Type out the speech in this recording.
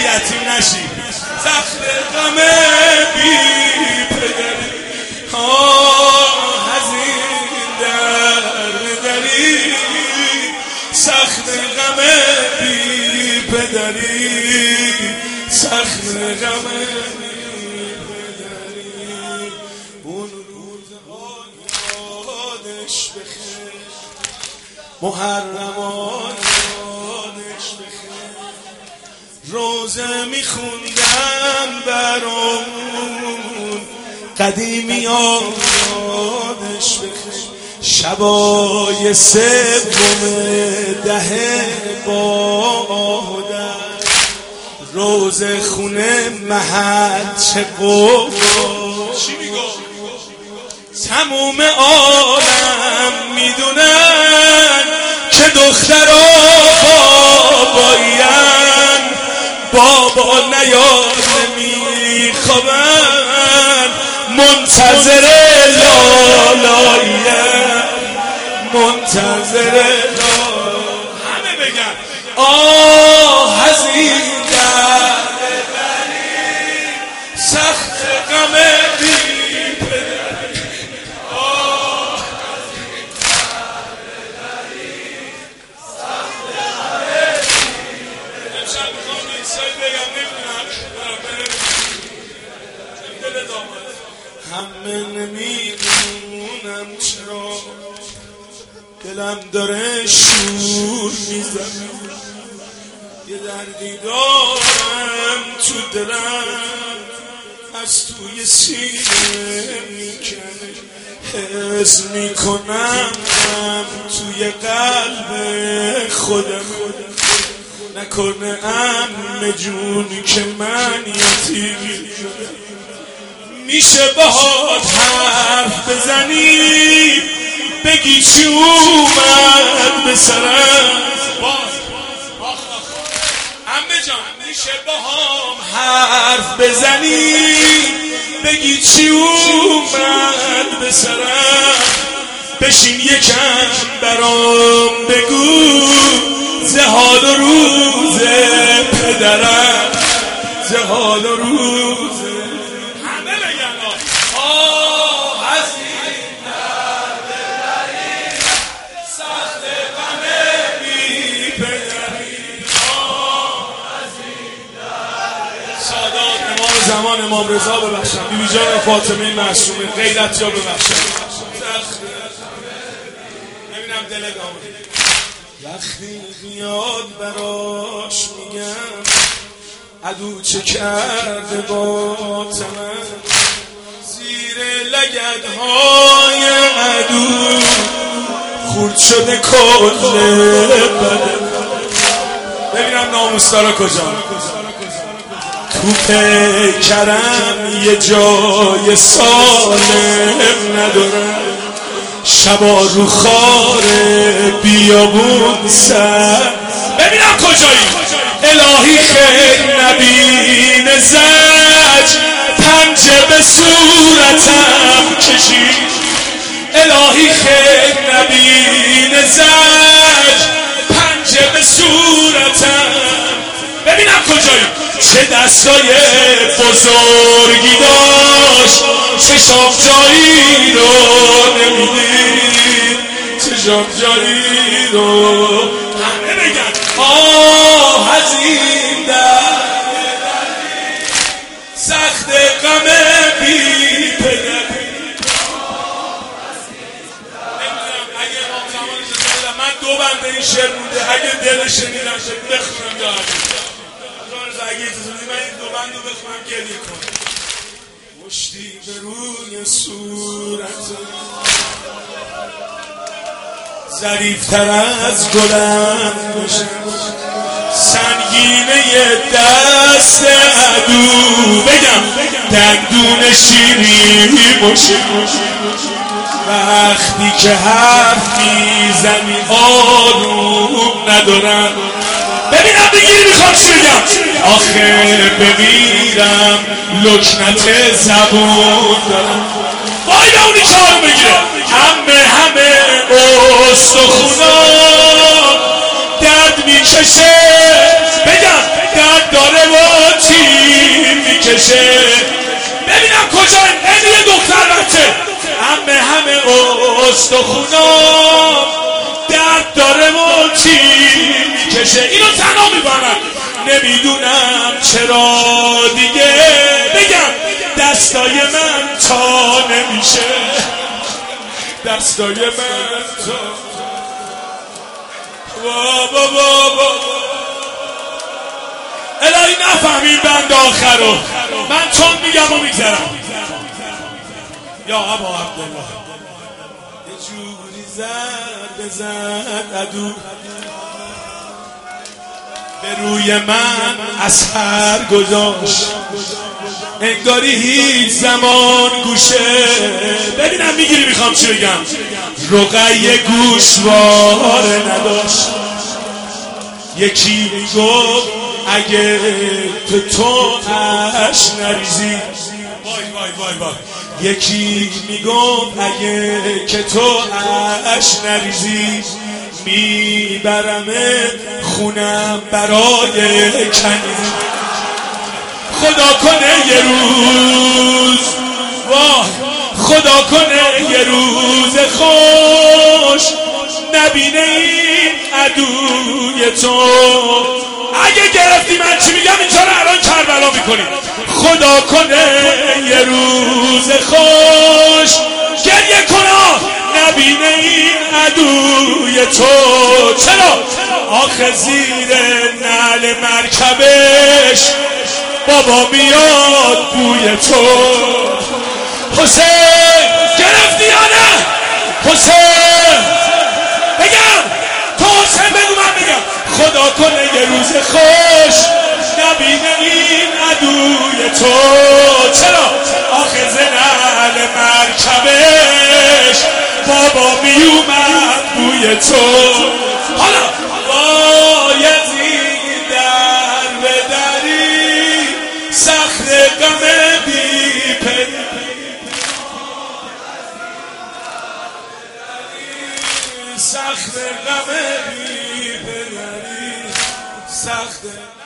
یتیم نشی. سخت غم بی پدری هزین دری، سخت غم بی پدری، سخت غم بی پدری. اون روزها یادش بخیر، محرمات یادش بخیر، روزه میخوندن برامون قدیمی یادش بخیر، شبای سوم ده بادر، روزه خونه محل چه قوم، چی میگو؟ تموم عالم میدونن که دخترها باباین، بابا نیاد نمیخوابن، منتظر لالاین، منتظر همه بگن حزین دری، سخت غم بی پدری، حزین دری، سخت غم بی پدری. امشب میخوام این سایی بگم نمیدونم دل داماد همه نمیدونم چرا دلم داره شور میزنه، یه دردی دارم تو دلم از توی سینه میکنه، حس میکنم توی قلب خودم، نکنه عمه جون که من یتیم میشه باهات حرف بزنی، بگی چی اومد به سرم، عمه جان میشه باهام حرف بزنی، بگی چی اومد به سرم، بشین یکم برام بگو زه حال و روز پدرم، زه حال و روز همه بگن حزین دری، سخت غم بی پدری، حزین دری. سادات امام زمان امام رضا ببخشم، بیبی جان فاطمه معصومه غیرت جا ببخشم، نمیدونم دل دامه وقتی بیاد براش میگم عدو چه کرده با تمن، زیر لگدهای عدو خورد شده کل بدن. ببینم ناموسدارا کجا، تو پیکرم یه جای سالم ندارم، شبا رو خار بیابون سر. ببینم کجایی الهی خیر نبین زج، پنجه به صورتم کشید، الهی خیر نبین زج، پنجه به صورتم. ببینم کجایی چه دستای بزرگی داشت، چشام جایی رو نمیدید، چشام جایی رو همه بگن حزین دری، سخت غم بی پدری. نمیدونم اگه امام زمان اجازه بدم من دو بنده این شعر بوده، اگه دلش شنیدم شد بخونم یا اگه اجازه بدی من این دو بند رو بخونم گریه کنم. مشتی به روی صورت ظریفتر از گلم باشم، سنگینه دست عدو بگم دندون شیری باشه، وقتی که حرف میزنی آروم ندارم. ببینم بگیری میخوام چی بگم، آخه بمیرم لکنت زبون دارم. وای به اونی که آروم بگیره، همه استخونا درد میکشه، بگم درد داره و میکشه ببینم کجا این یه دختر بچه همه استخونام درد داره و چی میکشه اینو تنها میبرن نمیدونم چرا دیگه بگم دستای من تا نمیشه دستای من تا بابا الهی نفهمید بند آخر رو من چون میگم و میگذرم یا ابا عبدالله یه جوری بزد عدو به روی من اثر گذاشت انگاری هیچ زمان گوشه ببینم میگیری میخوام چی بگم رقیه گوشواره نداشت یکی میگفت اگه تو اش نریزی وای یکی میگفت اگه که تو اش نریزی میبرمت خونم برای کنیزی خدا کنه یه روز خدا کنه یه روز خوش نبینه این عدوی تو اگه گرفتی من چی میگم اینجا رو الان کربلا میکنی خدا کنه یه روز خوش گریه کنه نبینه این عدوی تو چرا آخه زیر نعل مرکبش بابا میاد بوی تو حسین گرفتی یا نه حسین بگم تو حسین بگو من بگم خدا کنه یه روز خوش نبینه این عدوی تو چرا آخه زنال مرکبش بابا میومد بوی تو حالا بایدی در بدری صخر غم بی پدری صخر غم بی پدری صخر